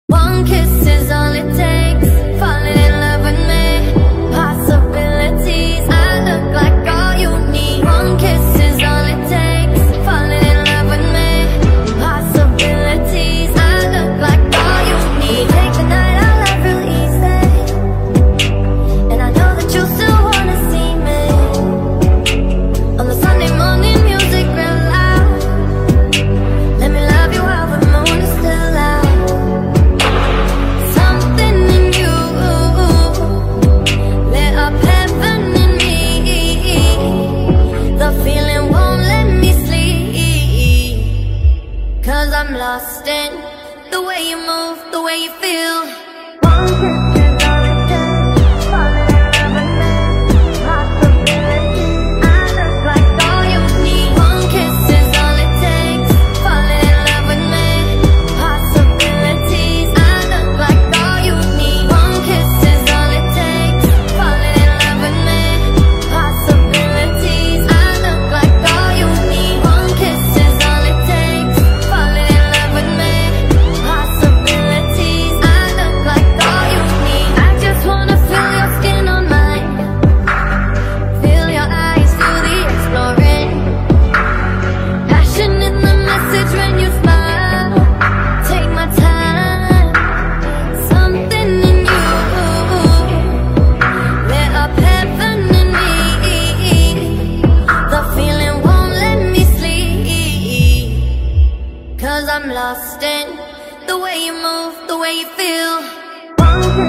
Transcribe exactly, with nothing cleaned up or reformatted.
One kiss is all it takes, falling in love with me. Possibilities, I look like all you need. One kiss is all it takes, falling in love with me. Possibilities, I look like all you need. Take the night out life real easy, and I know that you still wanna see me. On the Sunday morning, music real loud. Let me love you while the moon is still out. Cause I'm lost in the way you move, the way you feel. One kiss is all it takes, falling in love with me. Possibilities, I look like all you need. One kiss is all it takes, falling in love with me. Possibilities, I look like all you need. One kiss is all it takes, falling in love with me. Possibilities, I look like all you need. One kiss is all it takes, falling in love with me. Possibilities, I look like all you need. I just wanna feel your skin on mine, feel your eyes do the exploring. Passion in the message when you smile. Take my time, something in you lit up heaven in me. The feeling won't let me sleep, cause I'm lost in the way you move, the way you feel. One kiss